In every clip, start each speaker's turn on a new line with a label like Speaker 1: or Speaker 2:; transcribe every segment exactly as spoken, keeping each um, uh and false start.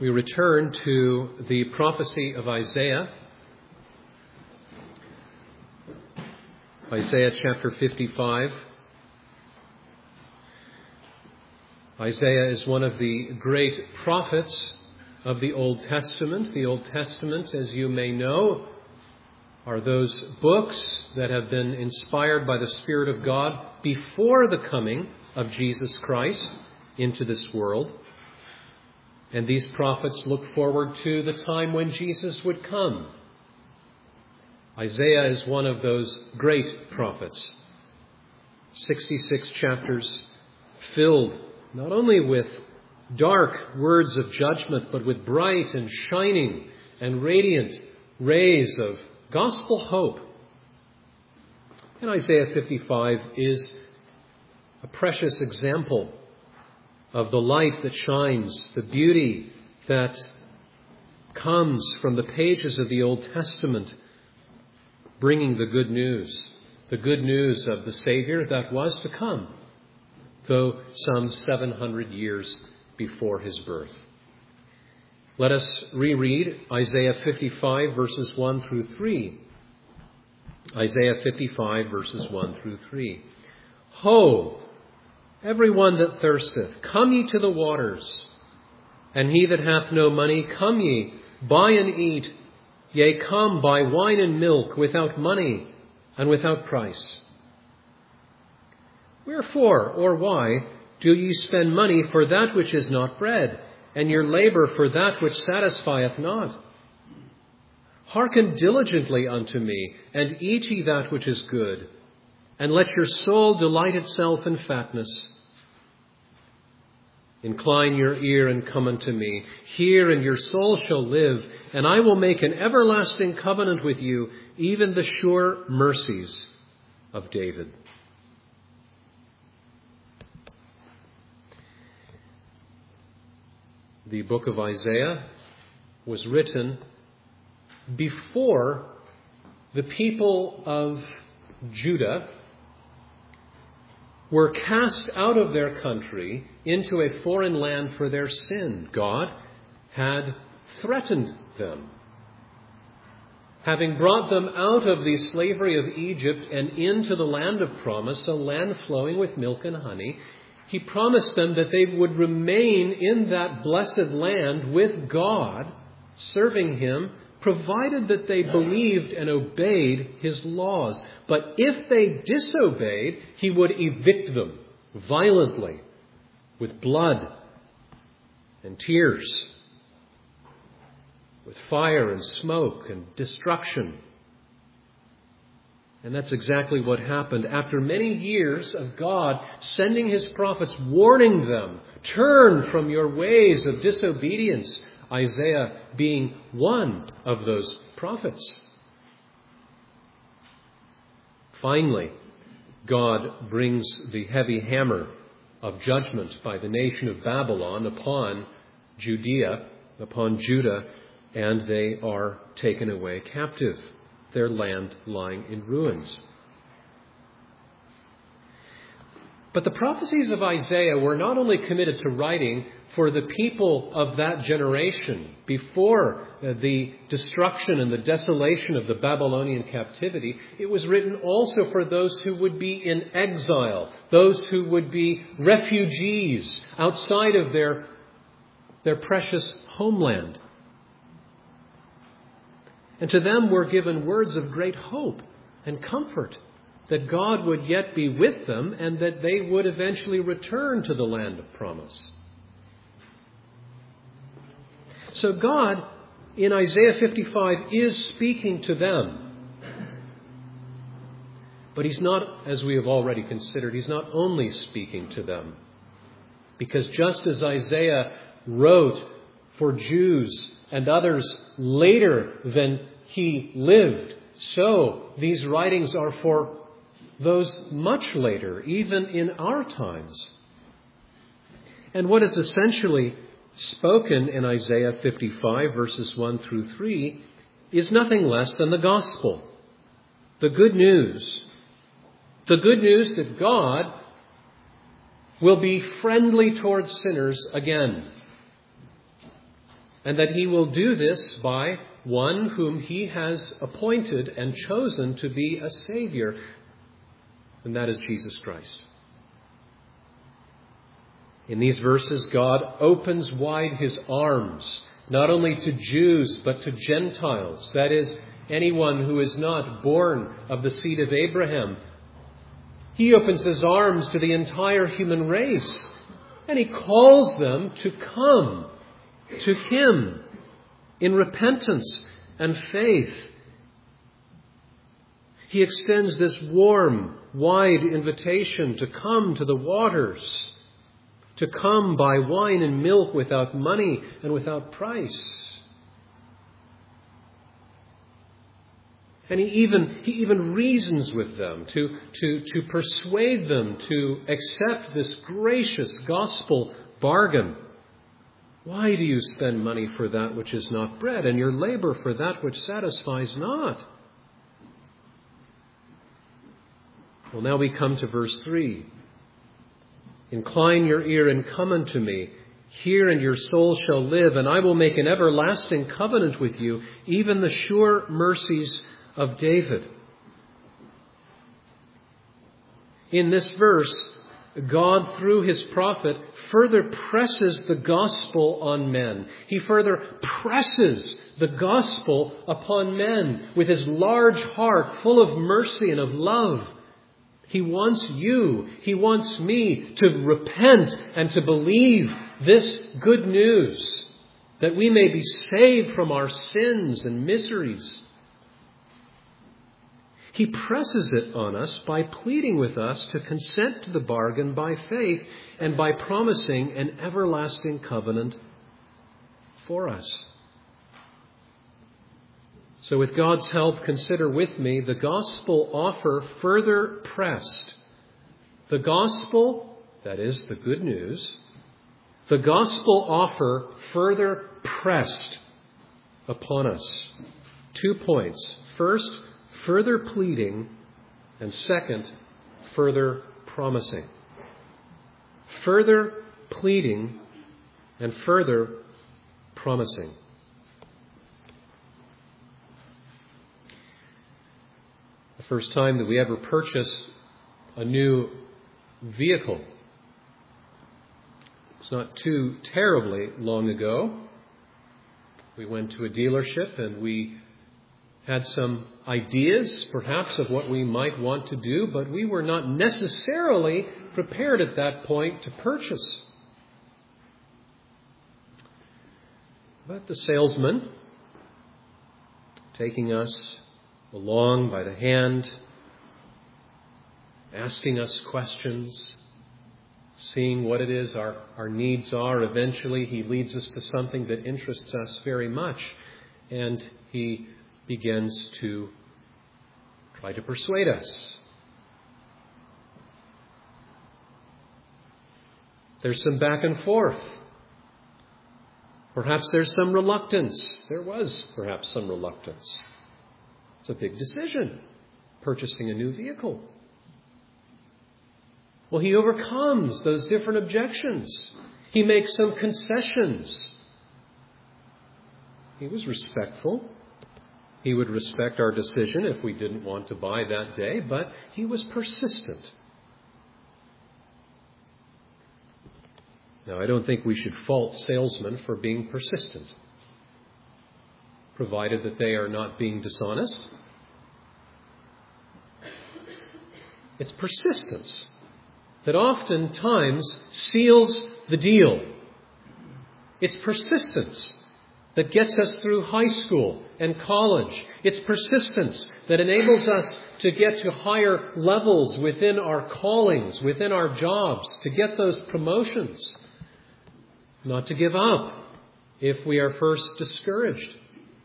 Speaker 1: we return to the prophecy of Isaiah. Isaiah chapter fifty-five. Isaiah is one of the great prophets of the Old Testament. The Old Testament, as you may know, are those books that have been inspired by the Spirit of God before the coming of Jesus Christ into this world. And these prophets look forward to the time when Jesus would come. Isaiah is one of those great prophets. sixty-six chapters filled not only with dark words of judgment, but with bright and shining and radiant rays of gospel hope. And Isaiah fifty-five is a precious example of the light that shines, the beauty that comes from the pages of the Old Testament, bringing the good news, the good news of the Savior that was to come, though some seven hundred years before his birth. Let us reread Isaiah fifty-five, verses one through three. Isaiah fifty-five, verses one through three. Ho, every one that thirsteth, come ye to the waters, and he that hath no money, come ye, buy and eat. Yea, come, buy wine and milk without money and without price. Wherefore, or why, do ye spend money for that which is not bread, and your labour for that which satisfieth not? Hearken diligently unto me, and eat ye that which is good, and let your soul delight itself in fatness. Incline your ear and come unto me. Hear, and your soul shall live, and I will make an everlasting covenant with you, even the sure mercies of David. The book of Isaiah was written before the people of Judah were cast out of their country into a foreign land for their sin. God had threatened them. Having brought them out of the slavery of Egypt and into the land of promise, a land flowing with milk and honey, he promised them that they would remain in that blessed land with God, serving him, provided that they believed and obeyed his laws. But if they disobeyed, he would evict them violently with blood and tears, with fire and smoke and destruction. And that's exactly what happened. After many years of God sending his prophets, warning them, turn from your ways of disobedience, Isaiah being one of those prophets. Finally, God brings the heavy hammer of judgment by the nation of Babylon upon Judea, upon Judah, and they are taken away captive, their land lying in ruins. But the prophecies of Isaiah were not only committed to writing for the people of that generation before the destruction and the desolation of the Babylonian captivity. It was written also for those who would be in exile, those who would be refugees outside of their, their precious homeland. And to them were given words of great hope and comfort that God would yet be with them and that they would eventually return to the land of promise. So God, in Isaiah fifty-five, is speaking to them. But he's not, as we have already considered, he's not only speaking to them. Because just as Isaiah wrote for Jews and others later than he lived, so these writings are for those much later, even in our times. And what is essentially spoken in Isaiah fifty-five, verses one through three, is nothing less than the gospel. The good news. The good news that God will be friendly towards sinners again. and that he will do this by one whom he has appointed and chosen to be a Savior, and that is Jesus Christ. In these verses, God opens wide his arms, not only to Jews, but to Gentiles. That is, anyone who is not born of the seed of Abraham. He opens his arms to the entire human race, and he calls them to come to him in repentance and faith. He extends this warm, wide invitation to come to the waters, to come buy wine and milk without money and without price. And he even, he even reasons with them to, to, to persuade them to accept this gracious gospel bargain. Why do you spend money for that which is not bread, and your labor for that which satisfies not? Well, now we come to verse three. Incline your ear and come unto me. Hear, and your soul shall live, and I will make an everlasting covenant with you, even the sure mercies of David. In this verse, God, through his prophet, further presses the gospel on men. He further presses the gospel upon men with his large heart full of mercy and of love. He wants you, he wants me to repent and to believe this good news, that we may be saved from our sins and miseries. He presses it on us by pleading with us to consent to the bargain by faith and by promising an everlasting covenant for us. So with God's help, consider with me the gospel offer further pressed. The gospel, that is the good news, the gospel offer further pressed upon us. Two points. First, further pleading, and second, further promising. Further pleading and further promising. The first time that we ever purchased a new vehicle, it's not too terribly long ago. We went to a dealership and we had some ideas, perhaps, of what we might want to do, but we were not necessarily prepared at that point to purchase. But the salesman, taking us along by the hand, asking us questions, seeing what it is our, our needs are, eventually he leads us to something that interests us very much, and he begins to try to persuade us. There's some back and forth. Perhaps there's some reluctance. There was perhaps some reluctance. It's a big decision, purchasing a new vehicle. Well, he overcomes those different objections. He makes some concessions. He was respectful. He would respect our decision if we didn't want to buy that day, but he was persistent. Now, I don't think we should fault salesmen for being persistent, provided that they are not being dishonest. It's persistence that oftentimes seals the deal. It's persistence that gets us through high school and college. It's persistence that enables us to get to higher levels within our callings, within our jobs, to get those promotions. Not to give up if we are first discouraged.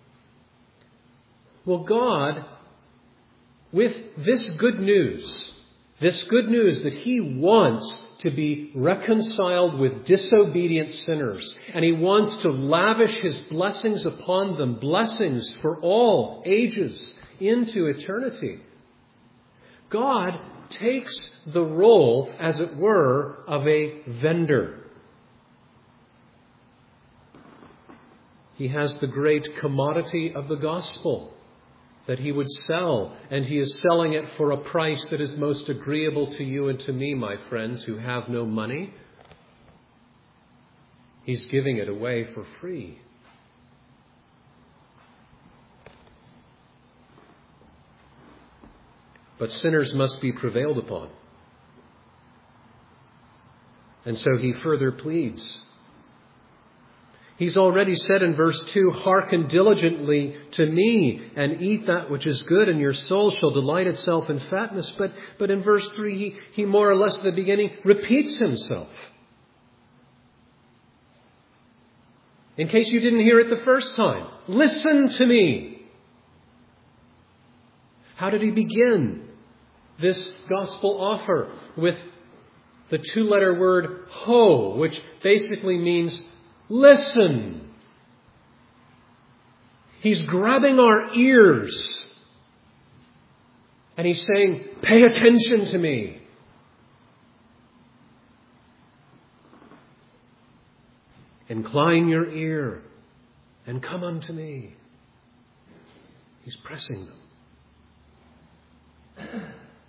Speaker 1: Well, God, with this good news, this good news that he wants to be reconciled with disobedient sinners, and he wants to lavish his blessings upon them, blessings for all ages into eternity. God takes the role, as it were, of a vendor. He has the great commodity of the gospel that he would sell, and he is selling it for a price that is most agreeable to you and to me, my friends, who have no money. He's giving it away for free. But sinners must be prevailed upon. And so he further pleads. He's already said in verse two, hearken diligently to me and eat that which is good, and your soul shall delight itself in fatness. But, but in verse three, he, he more or less at the beginning repeats himself. In case you didn't hear it the first time, listen to me. How did he begin this gospel offer? With the two-letter word ho, which basically means listen. He's grabbing our ears. And he's saying, pay attention to me. Incline your ear and come unto me. He's pressing them.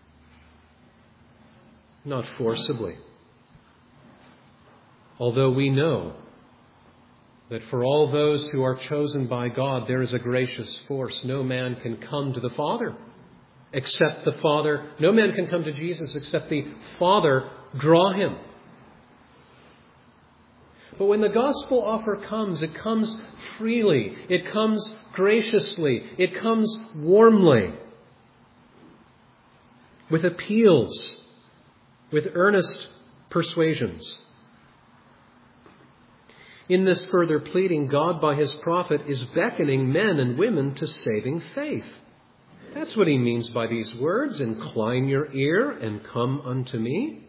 Speaker 1: Not forcibly. Although we know that for all those who are chosen by God, there is a gracious force. No man can come to the Father except the Father. No man can come to Jesus except the Father draw him. But when the gospel offer comes, it comes freely. It comes graciously. It comes warmly. With appeals. With earnest persuasions. In this further pleading, God by his prophet is beckoning men and women to saving faith. That's what he means by these words. Incline your ear and come unto me.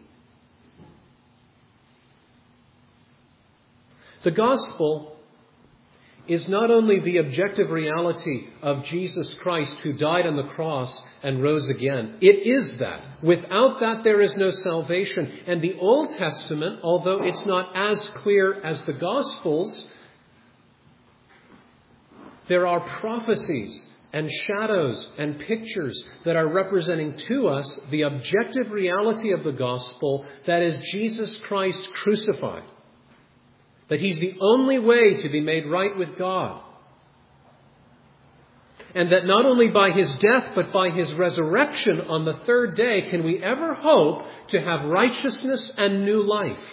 Speaker 1: The gospel is not only the objective reality of Jesus Christ who died on the cross and rose again. It is that. Without that, there is no salvation. And the Old Testament, although it's not as clear as the Gospels, there are prophecies and shadows and pictures that are representing to us the objective reality of the gospel, that is Jesus Christ crucified. That he's the only way to be made right with God. And that not only by his death, but by his resurrection on the third day, can we ever hope to have righteousness and new life.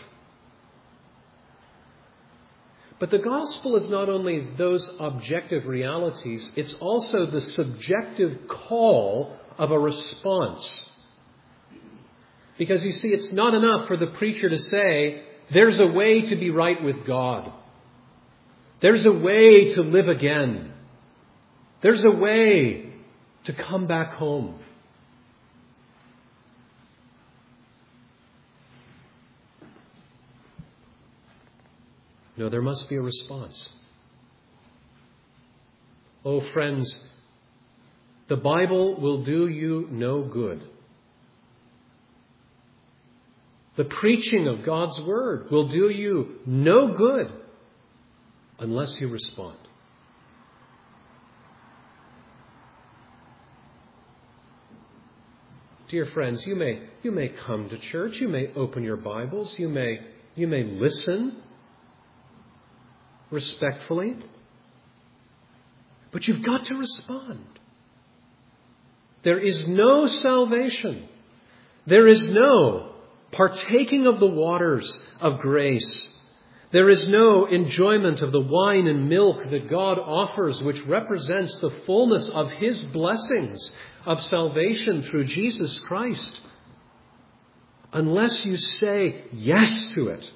Speaker 1: But the gospel is not only those objective realities, it's also the subjective call of a response. Because you see, it's not enough for the preacher to say, there's a way to be right with God. There's a way to live again. There's a way to come back home. No, there must be a response. Oh, friends, the Bible will do you no good. The preaching of God's Word will do you no good unless you respond. Dear friends, you may, you may come to church, you may open your Bibles, you may, you may listen respectfully, but you've got to respond. There is no salvation. There is no partaking of the waters of grace. There is no enjoyment of the wine and milk that God offers, which represents the fullness of his blessings of salvation through Jesus Christ, unless you say yes to it.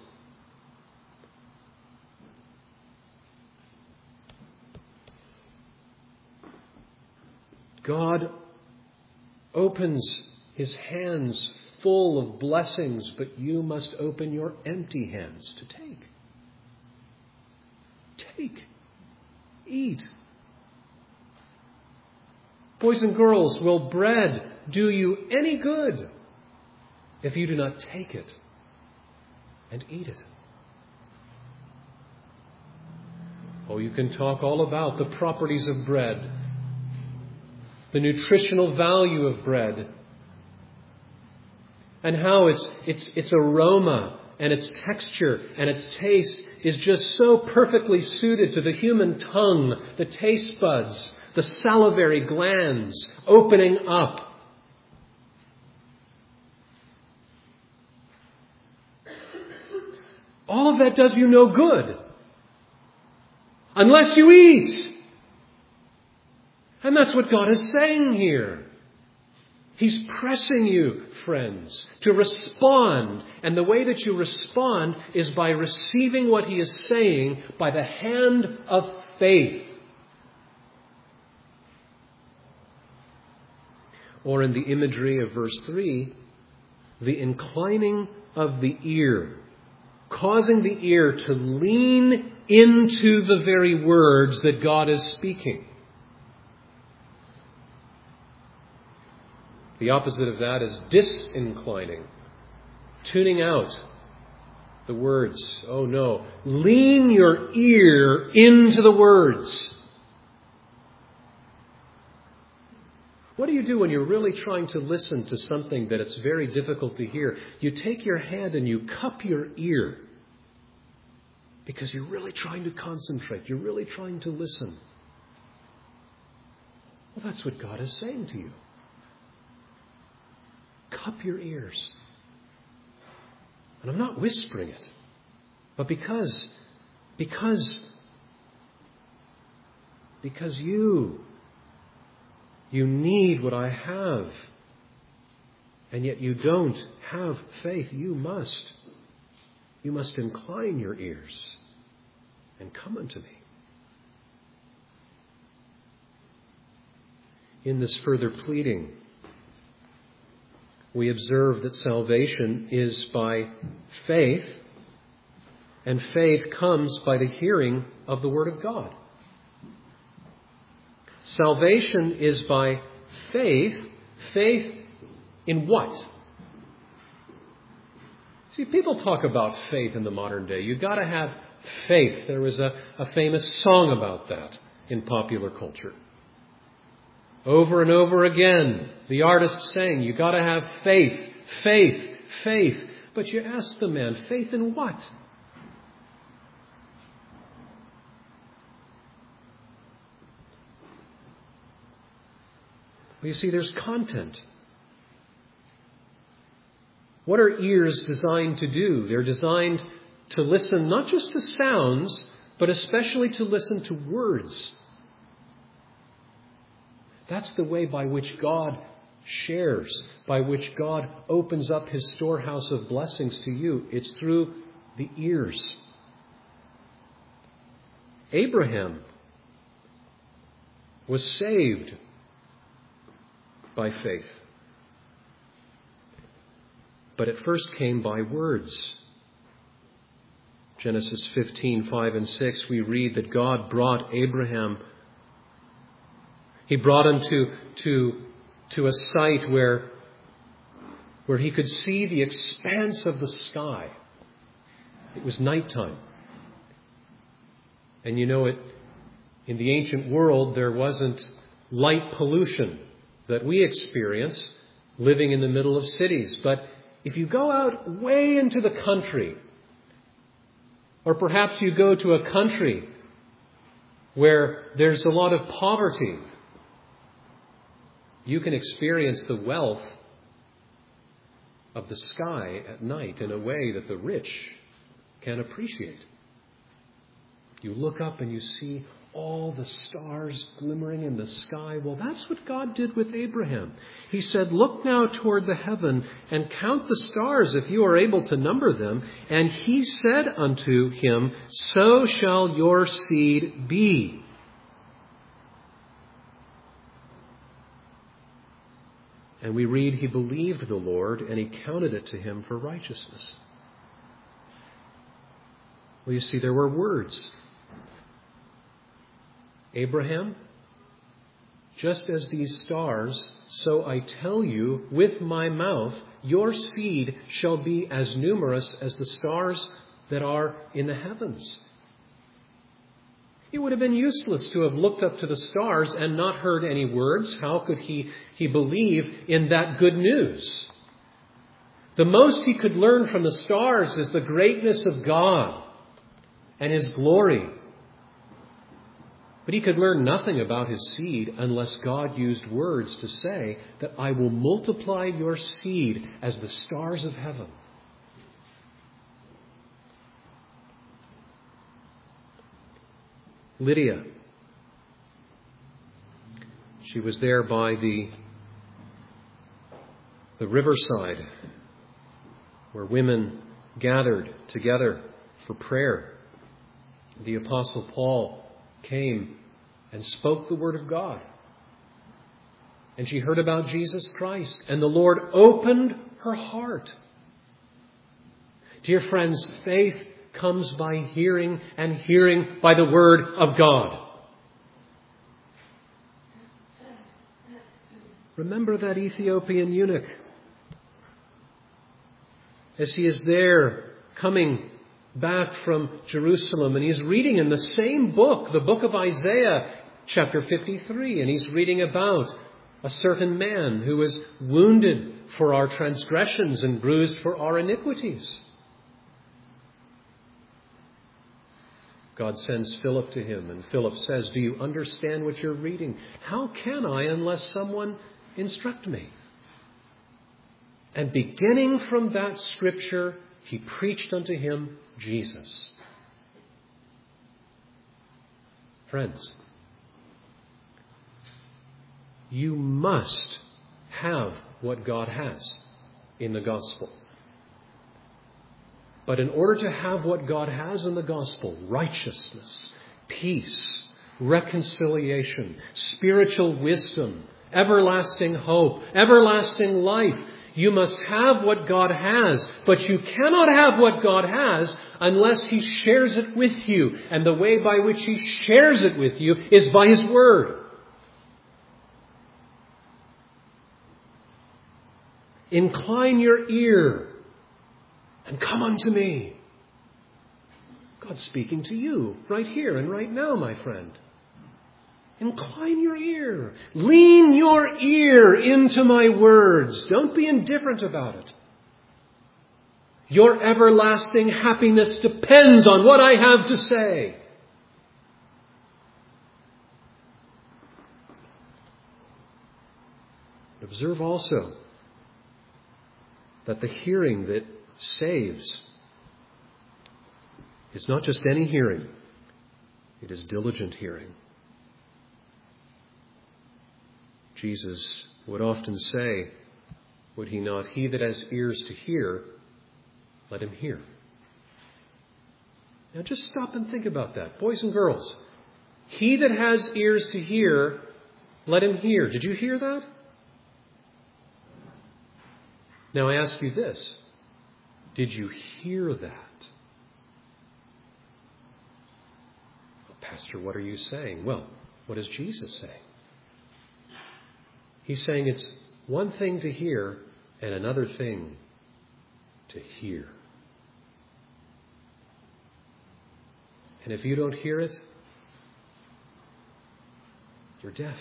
Speaker 1: God opens his hands full of blessings, but you must open your empty hands to take. Take. Eat. Boys and girls, will bread do you any good if you do not take it and eat it? Oh, you can talk all about the properties of bread, the nutritional value of bread, and how its, its, its aroma and its texture and its taste is just so perfectly suited to the human tongue, the taste buds, the salivary glands opening up. All of that does you no good unless you eat. And that's what God is saying here. He's pressing you, friends, to respond. And the way that you respond is by receiving what He is saying by the hand of faith. Or in the imagery of verse three, the inclining of the ear, causing the ear to lean into the very words that God is speaking. The opposite of that is disinclining, tuning out the words. Oh no, lean your ear into the words. What do you do when you're really trying to listen to something that it's very difficult to hear? You take your hand and you cup your ear because you're really trying to concentrate. You're really trying to listen. Well, that's what God is saying to you. Cup your ears. And I'm not whispering it, but because, because, because you, you need what I have, and yet you don't have faith. You must, you must incline your ears and come unto me. In this further pleading, we observe that salvation is by faith, and faith comes by the hearing of the Word of God. Salvation is by faith. Faith in what? See, people talk about faith in the modern day. You've got to have faith. There was a, a famous song about that in popular culture. Over and over again, the artist sang, you got to have faith, faith, faith. But you ask the man, faith in what? Well, you see, there's content. What are ears designed to do? They're designed to listen not just to sounds, but especially to listen to words. That's the way by which God shares, by which God opens up His storehouse of blessings to you. It's through the ears. Abraham was saved by faith. But it first came by words. Genesis fifteen, five and six, we read that God brought Abraham He brought him to, to, to a site where, where he could see the expanse of the sky. It was nighttime. And you know, it, in the ancient world, there wasn't light pollution that we experience living in the middle of cities. But if you go out way into the country, or perhaps you go to a country where there's a lot of poverty, you can experience the wealth of the sky at night in a way that the rich can appreciate. You look up and you see all the stars glimmering in the sky. Well, that's what God did with Abraham. He said, look now toward the heaven and count the stars if you are able to number them. And he said unto him, so shall your seed be. And we read, he believed the Lord, and he counted it to him for righteousness. Well, you see, there were words. Abraham, just as these stars, so I tell you with my mouth, your seed shall be as numerous as the stars that are in the heavens. It would have been useless to have looked up to the stars and not heard any words. How could he, he believe in that good news? The most he could learn from the stars is the greatness of God and His glory. But he could learn nothing about his seed unless God used words to say that I will multiply your seed as the stars of heaven. Lydia. She was there by the, the riverside where women gathered together for prayer. The Apostle Paul came and spoke the word of God. And she heard about Jesus Christ, and the Lord opened her heart. Dear friends, faith comes by hearing, and hearing by the word of God. Remember that Ethiopian eunuch. As he is there coming back from Jerusalem, and he's reading in the same book, the book of Isaiah, chapter fifty-three, and he's reading about a certain man who was wounded for our transgressions and bruised for our iniquities. God sends Philip to him, and Philip says, do you understand what you're reading? How can I unless someone instruct me? And beginning from that scripture, he preached unto him Jesus. Friends, you must have what God has in the gospel. But in order to have what God has in the gospel, righteousness, peace, reconciliation, spiritual wisdom, everlasting hope, everlasting life, you must have what God has, but you cannot have what God has unless He shares it with you. And the way by which He shares it with you is by His Word. Incline your ear and come unto me. God's speaking to you right here and right now, my friend. Incline your ear. Lean your ear into my words. Don't be indifferent about it. Your everlasting happiness depends on what I have to say. Observe also that the hearing that saves is not just any hearing. It is diligent hearing. Jesus would often say, would He not, he that has ears to hear, let him hear. Now just stop and think about that. Boys and girls, he that has ears to hear, let him hear. Did you hear that? Now I ask you this. Did you hear that? Well, Pastor, what are you saying? Well, what does Jesus say? He's saying it's one thing to hear and another thing to hear. And if you don't hear it, you're deaf.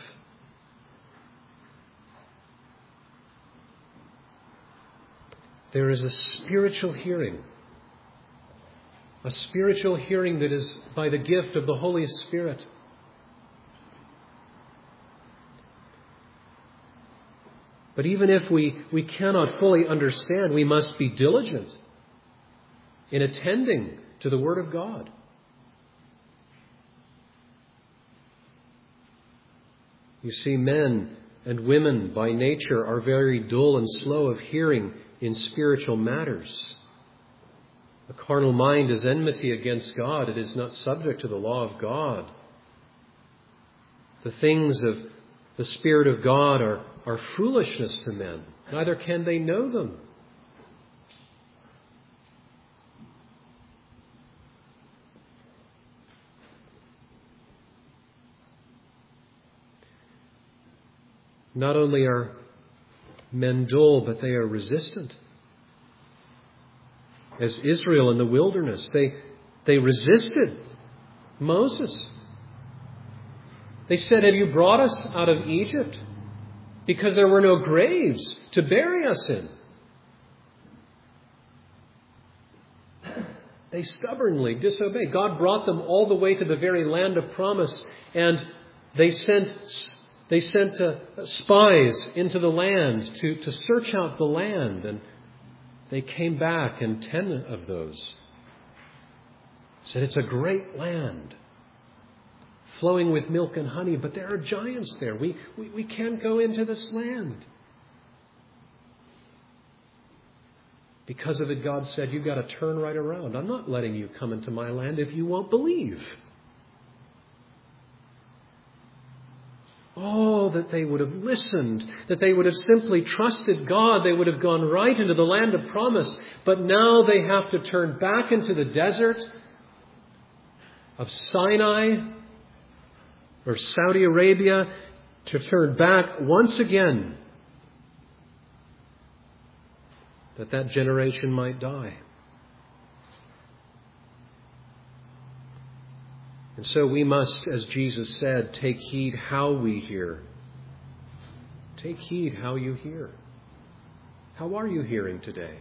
Speaker 1: There is a spiritual hearing. A spiritual hearing that is by the gift of the Holy Spirit. But even if we, we cannot fully understand, we must be diligent in attending to the Word of God. You see, men and women by nature are very dull and slow of hearing in spiritual matters. The carnal mind is enmity against God. It is not subject to the law of God. The things of the Spirit of God are, are foolishness to men. Neither can they know them. Not only are men dull, but they are resistant. As Israel in the wilderness, they, they resisted Moses. They said, "Have you brought us out of Egypt? Because there were no graves to bury us in." They stubbornly disobeyed. God brought them all the way to the very land of promise, and they sent they sent uh, spies into the land to, to search out the land, and they came back, and ten of those said, "It's a great land, flowing with milk and honey, but there are giants there. We, we, we can't go into this land." Because of it, God said, "You've got to turn right around. I'm not letting you come into my land if you won't believe." Oh, that they would have listened, that they would have simply trusted God. They would have gone right into the land of promise. But now they have to turn back into the desert of Sinai or Saudi Arabia, to turn back once again, that that generation might die. And so we must, as Jesus said, take heed how we hear. Take heed how you hear. How are you hearing today?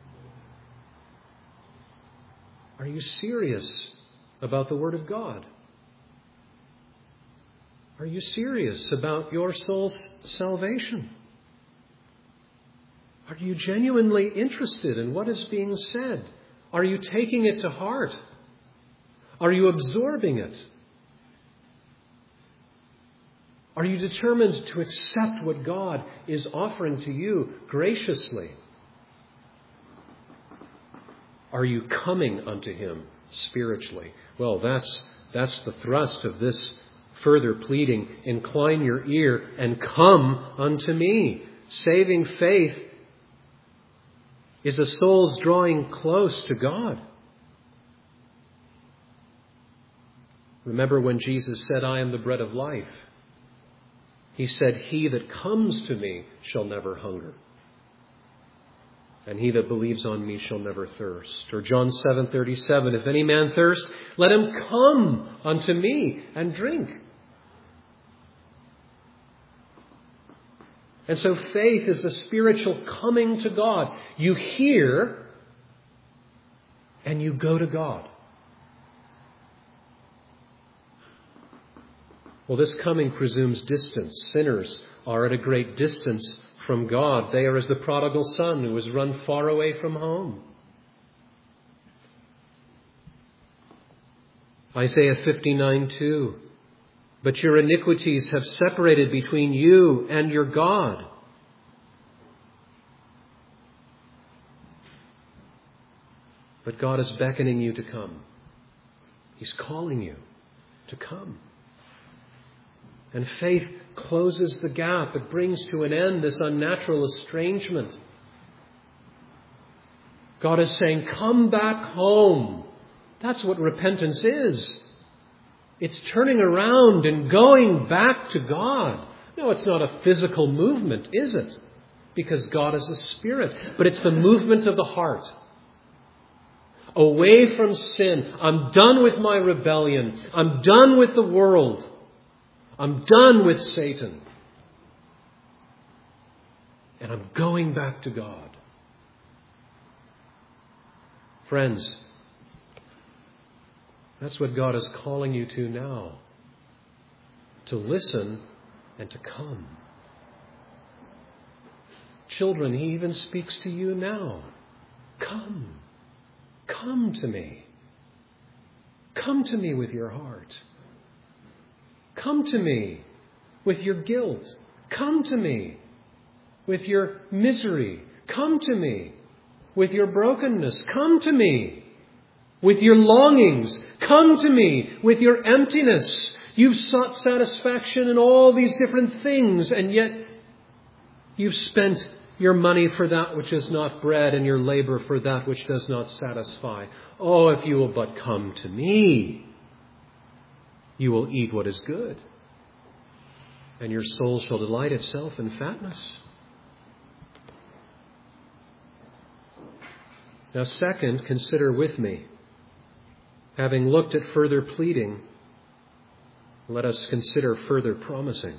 Speaker 1: Are you serious about the Word of God? Are you serious about your soul's salvation? Are you genuinely interested in what is being said? Are you taking it to heart? Are you absorbing it? Are you determined to accept what God is offering to you graciously? Are you coming unto Him spiritually? Well, that's, that's the thrust of this further pleading. Incline your ear and come unto me. Saving faith is a soul's drawing close to God. Remember when Jesus said, "I am the bread of life." He said, "He that comes to me shall never hunger, and he that believes on me shall never thirst." Or John seven thirty-seven, "If any man thirst, let him come unto me and drink." And so faith is a spiritual coming to God. You hear and you go to God. Well, this coming presumes distance. Sinners are at a great distance from God. They are as the prodigal son who was run far away from home. Isaiah fifty-nine two. "But your iniquities have separated between you and your God." But God is beckoning you to come. He's calling you to come. And faith closes the gap. It brings to an end this unnatural estrangement. God is saying, "Come back home." That's what repentance is. It's turning around and going back to God. No, it's not a physical movement, is it? Because God is a spirit. But it's the movement of the heart. Away from sin. I'm done with my rebellion. I'm done with the world. I'm done with Satan. And I'm going back to God. Friends, that's what God is calling you to now. To listen and to come. Children, He even speaks to you now. Come. Come to me. Come to me with your heart. Come to me with your guilt. Come to me with your misery. Come to me with your brokenness. Come to me with your longings. Come to me with your emptiness. You've sought satisfaction in all these different things, and yet you've spent your money for that which is not bread and your labor for that which does not satisfy. Oh, if you will but come to me, you will eat what is good, and your soul shall delight itself in fatness. Now, second, consider with me, having looked at further pleading, Let us consider further promising.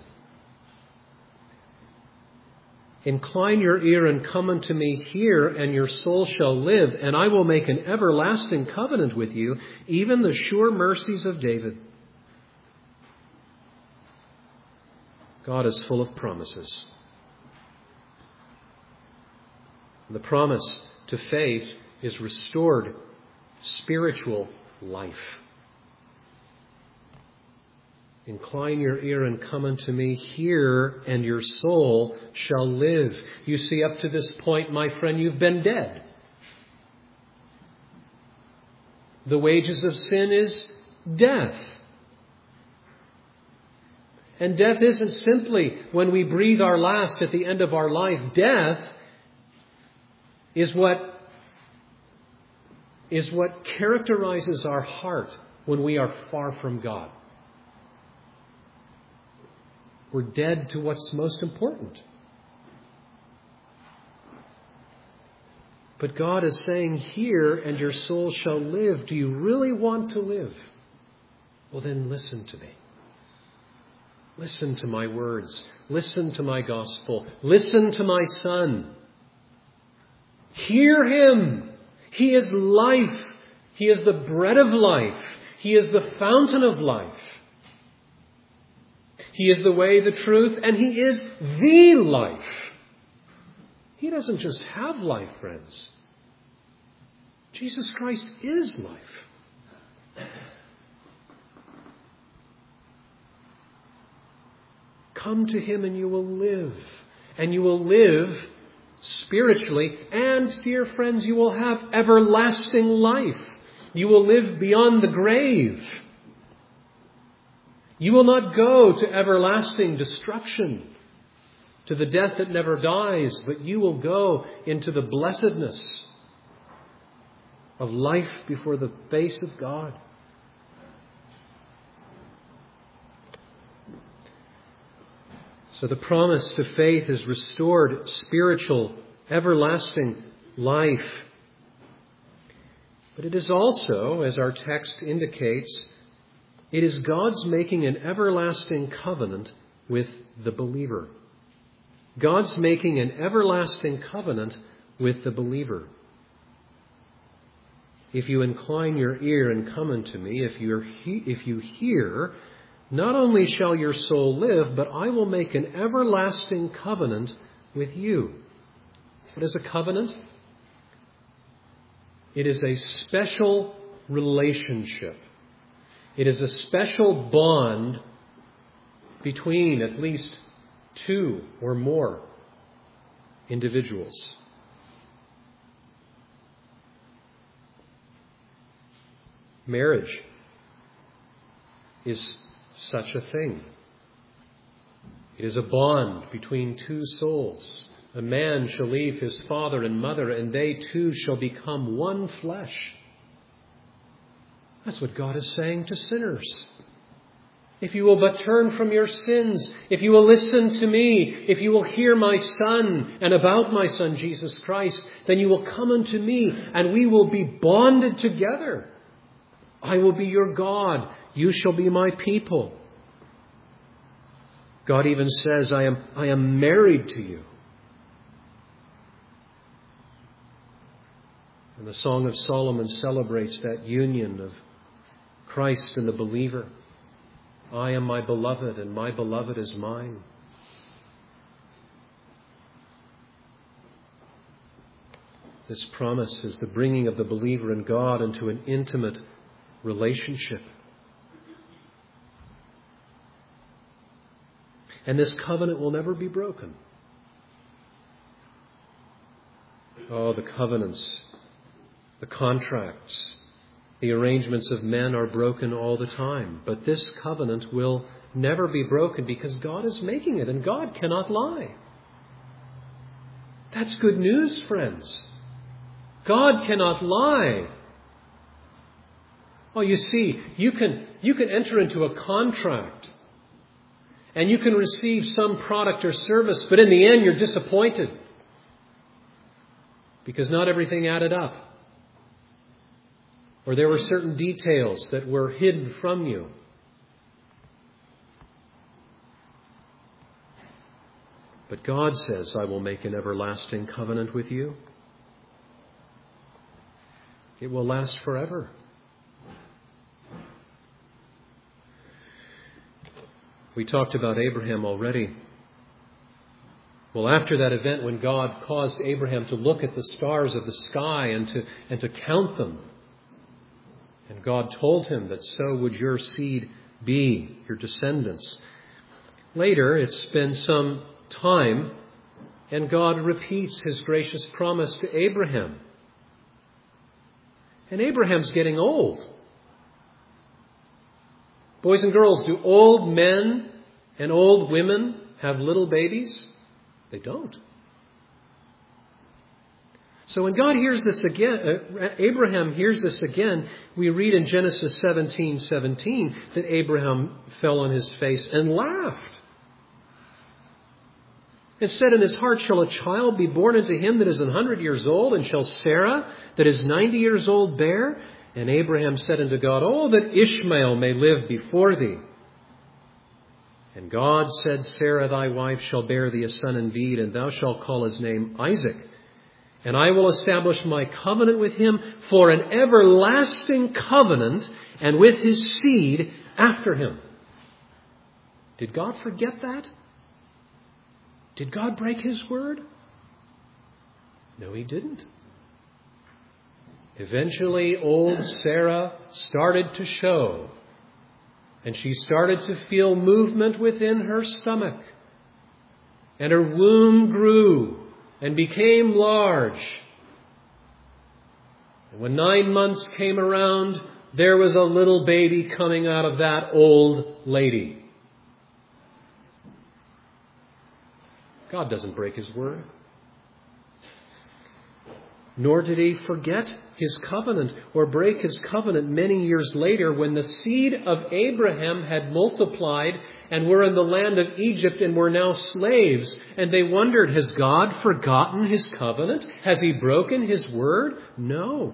Speaker 1: Incline your ear and come unto me, hear, and your soul shall live, and I will make an everlasting covenant with you, even the sure mercies of David. God is full of promises. The promise to faith is restored spiritual life. Incline your ear and come unto me, hear, and your soul shall live. You see, up to this point, my friend, you've been dead. The wages of sin is death. And death isn't simply when we breathe our last at the end of our life. Death is what, is what characterizes our heart when we are far from God. We're dead to what's most important. But God is saying here, and your soul shall live. Do you really want to live? Well, then listen to me. Listen to my words. Listen to my gospel. Listen to my Son. Hear him. He is life. He is the bread of life. He is the fountain of life. He is the way, the truth, and He is the life. He doesn't just have life, friends. Jesus Christ is life. Come to Him and you will live. And you will live spiritually. And, dear friends, you will have everlasting life. You will live beyond the grave. You will not go to everlasting destruction, to the death that never dies, but you will go into the blessedness of life before the face of God. So the promise to faith is restored spiritual, everlasting life. But it is also, as our text indicates, it is God's making an everlasting covenant with the believer. God's making an everlasting covenant with the believer. If you incline your ear and come unto me, if you if you hear, not only shall your soul live, but I will make an everlasting covenant with you. What is a covenant? It is a special relationship. It is a special bond between at least two or more individuals. Marriage is such a thing. It is a bond between two souls. A man shall leave his father and mother, and they two shall become one flesh. That's what God is saying to sinners. If you will but turn from your sins, if you will listen to me, if you will hear my Son and about my Son Jesus Christ, then you will come unto me and we will be bonded together. I will be your God. You shall be my people. God even says, I am, I am married to you. And the Song of Solomon celebrates that union of Christ and the believer. I am my beloved, and my beloved is mine. This promise is the bringing of the believer in God into an intimate relationship. And this covenant will never be broken. Oh, the covenants, the contracts, the arrangements of men are broken all the time. But this covenant will never be broken because God is making it and God cannot lie. That's good news, friends. God cannot lie. Oh, you see, you can, you can enter into a contract and you can receive some product or service, but in the end you're disappointed because not everything added up. Or there were certain details that were hidden from you. But God says, I will make an everlasting covenant with you. It will last forever. We talked about Abraham already. Well, after that event when God caused Abraham to look at the stars of the sky and to, and to count them, and God told him that so would your seed be, your descendants. Later, it's been some time, and God repeats his gracious promise to Abraham. And Abraham's getting old. Boys and girls, do old men and old women have little babies? They don't. So when God hears this again, uh, Abraham hears this again, we read in Genesis seventeen seventeen that Abraham fell on his face and laughed. It said, in his heart shall a child be born unto him that is an hundred years old, and shall Sarah that is ninety years old bear? And Abraham said unto God, oh, that Ishmael may live before thee. And God said, Sarah thy wife shall bear thee a son indeed, and thou shalt call his name Isaac. And I will establish my covenant with him for an everlasting covenant, and with his seed after him. Did God forget that? Did God break his word? No, he didn't. Eventually, old Sarah started to show, and she started to feel movement within her stomach. And her womb grew and became large. And when nine months came around, there was a little baby coming out of that old lady. God doesn't break his word. Nor did he forget his covenant or break his covenant many years later when the seed of Abraham had multiplied and were in the land of Egypt and were now slaves. And they wondered, has God forgotten his covenant? Has he broken his word? No.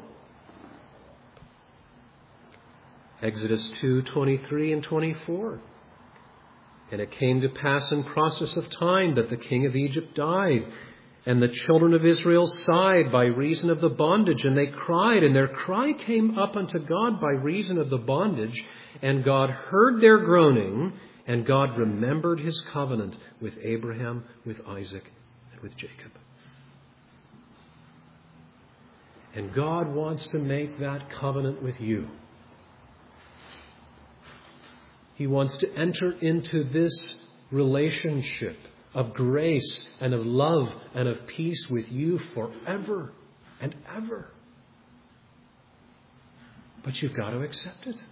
Speaker 1: Exodus two twenty-three and twenty-four. And it came to pass in process of time that the king of Egypt died, and the children of Israel sighed by reason of the bondage, and they cried, and their cry came up unto God by reason of the bondage, and God heard their groaning, and God remembered his covenant with Abraham, with Isaac, and with Jacob. And God wants to make that covenant with you. He wants to enter into this relationship of grace and of love and of peace with you forever and ever. But you've got to accept it.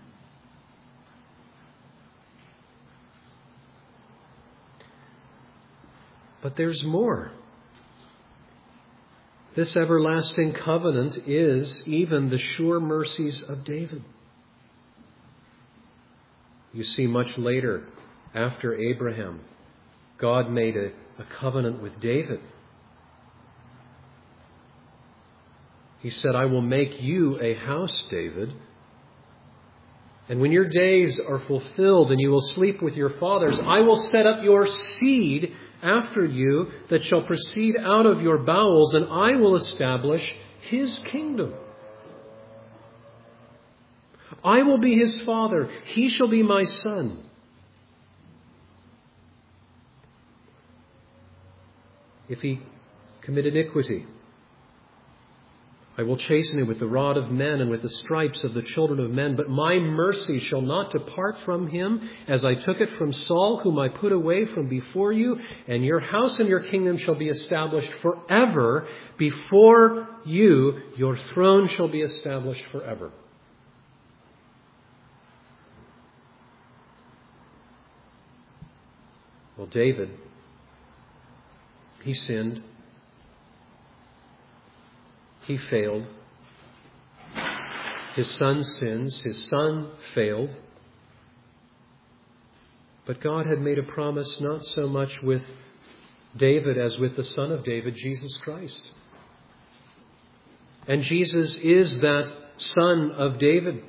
Speaker 1: But there's more. This everlasting covenant is even the sure mercies of David. You see, much later, after Abraham, God made a, a covenant with David. He said, I will make you a house, David. And when your days are fulfilled and you will sleep with your fathers, I will set up your seed after you that shall proceed out of your bowels, and I will establish his kingdom. I will be his father. He shall be my son. If he commit iniquity, I will chasten him with the rod of men and with the stripes of the children of men. But my mercy shall not depart from him, as I took it from Saul, whom I put away from before you. And your house and your kingdom shall be established forever. Before you, your throne shall be established forever. Well, David, he sinned. He failed. His son sins. His son failed. But God had made a promise not so much with David as with the son of David, Jesus Christ. And Jesus is that son of David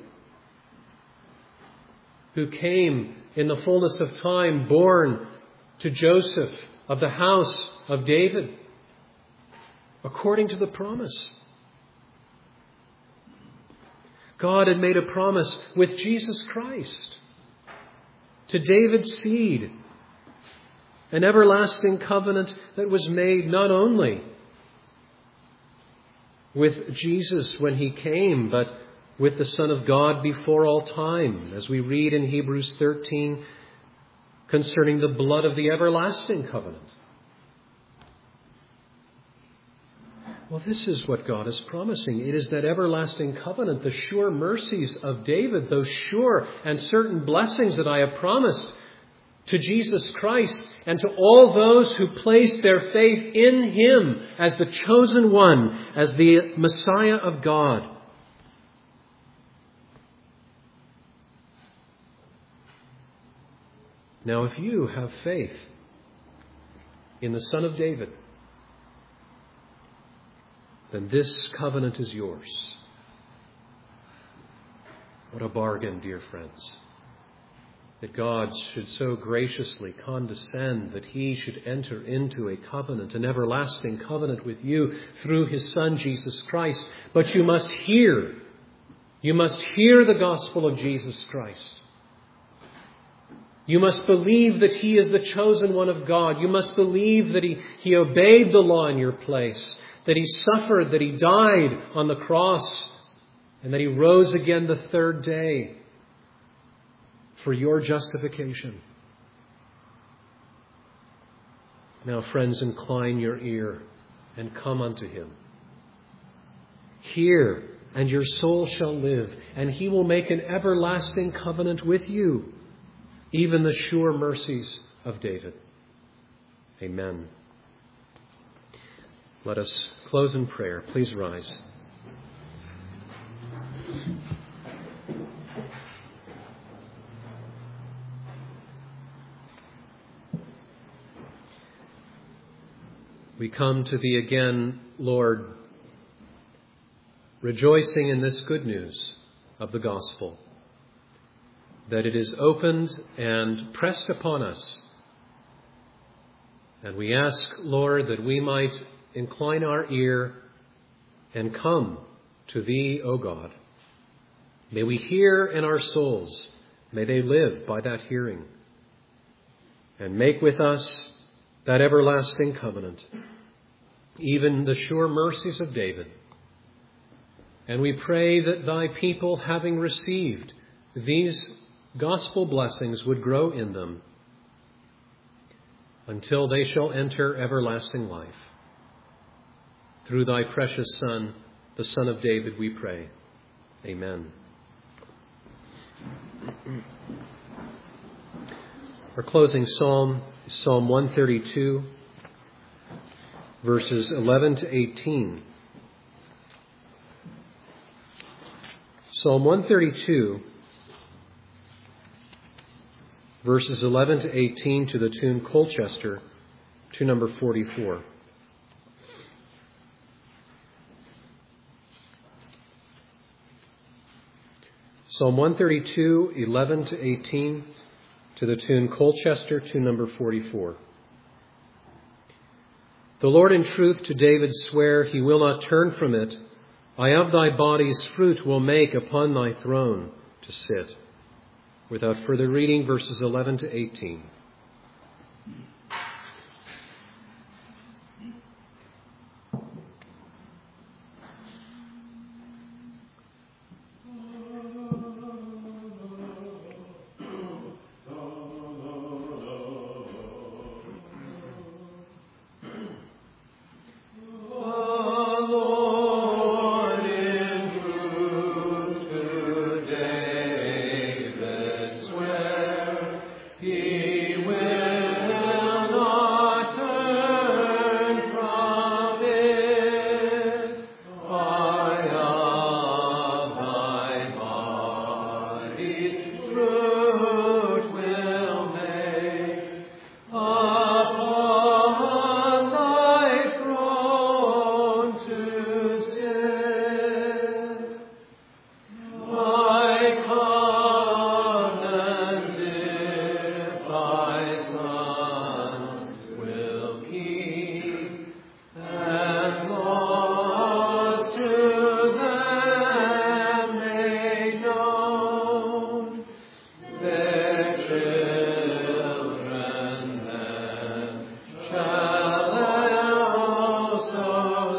Speaker 1: who came in the fullness of time, born to Joseph of the house of David, according to the promise. God had made a promise with Jesus Christ to David's seed, an everlasting covenant that was made not only with Jesus when he came, but with the Son of God before all time, as we read in Hebrews thirteen concerning the blood of the everlasting covenant. Well, this is what God is promising. It is that everlasting covenant, the sure mercies of David, those sure and certain blessings that I have promised to Jesus Christ and to all those who place their faith in him as the chosen one, as the Messiah of God. Now, if you have faith in the Son of David, then this covenant is yours. What a bargain, dear friends, that God should so graciously condescend that he should enter into a covenant, an everlasting covenant with you through his Son, Jesus Christ. But you must hear, you must hear the gospel of Jesus Christ. You must believe that he is the chosen one of God. You must believe that he, he obeyed the law in your place, that he suffered, that he died on the cross, and that he rose again the third day for your justification. Now, friends, incline your ear and come unto him. Hear, and your soul shall live, and he will make an everlasting covenant with you, even the sure mercies of David. Amen. Let us close in prayer. Please rise. We come to thee again, Lord, rejoicing in this good news of the gospel, that it is opened and pressed upon us. And we ask, Lord, that we might incline our ear and come to thee, O God. May we hear in our souls, may they live by that hearing, and make with us that everlasting covenant, even the sure mercies of David. And we pray that thy people, having received these gospel blessings, would grow in them until they shall enter everlasting life. Through thy precious Son, the Son of David, we pray. Amen. Our closing psalm is Psalm one thirty-two, verses eleven to eighteen. Psalm one thirty-two, verses eleven to eighteen, to the tune Colchester, to number forty-four. Psalm one thirty-two, eleven to eighteen, to the tune Colchester, to number forty-four. The Lord in truth to David sware, he will not turn from it. I of thy body's fruit will make upon thy throne to sit. Without further reading, verses eleven to eighteen.
Speaker 2: He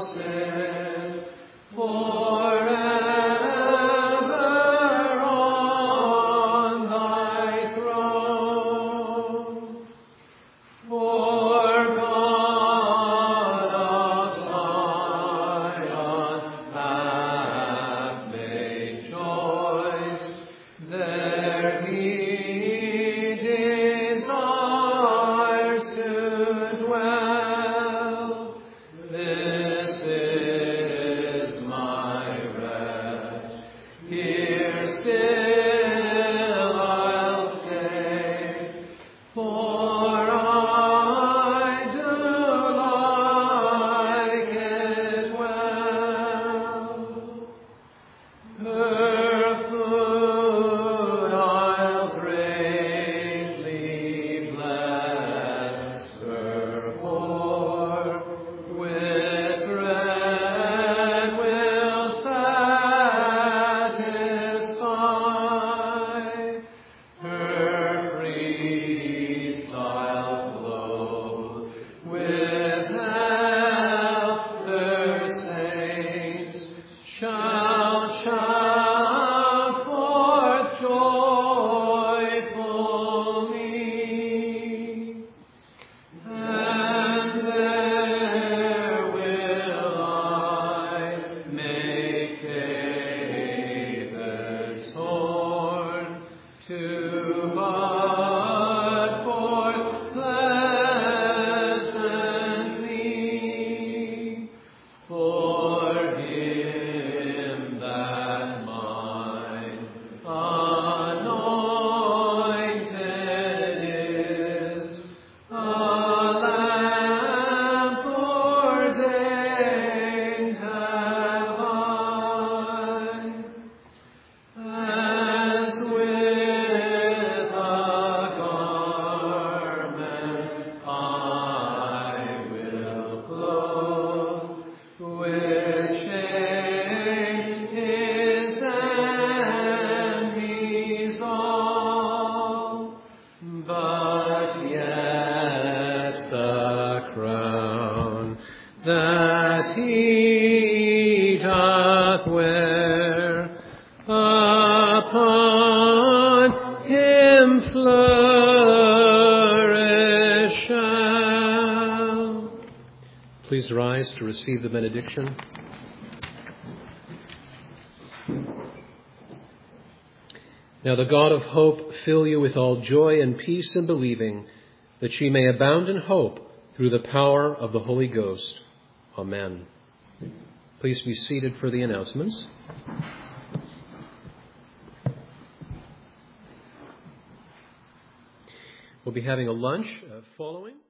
Speaker 2: sit forever on thy throne. For God of Zion hath made choice, there he desires to dwell. This is my rest, here still I'll stay, for I do like it well. Her food I'll greatly bless, her whore with bread will satisfy. Her priests I'll clothe with health, her saints shall shout forth joyfully. And there will I make David's horn to bud forth pleasantly. For him that mine anointed is, a lamp ordained have I. As with a garment I will clothe, with shame his enemies all, but yet the crown that he doth wear upon him flourish shall.
Speaker 1: Please rise to receive the benediction. Now the God of hope fill you with all joy and peace in believing, that ye may abound in hope through the power of the Holy Ghost. Amen. Please be seated for the announcements. We'll be having a lunch uh, following.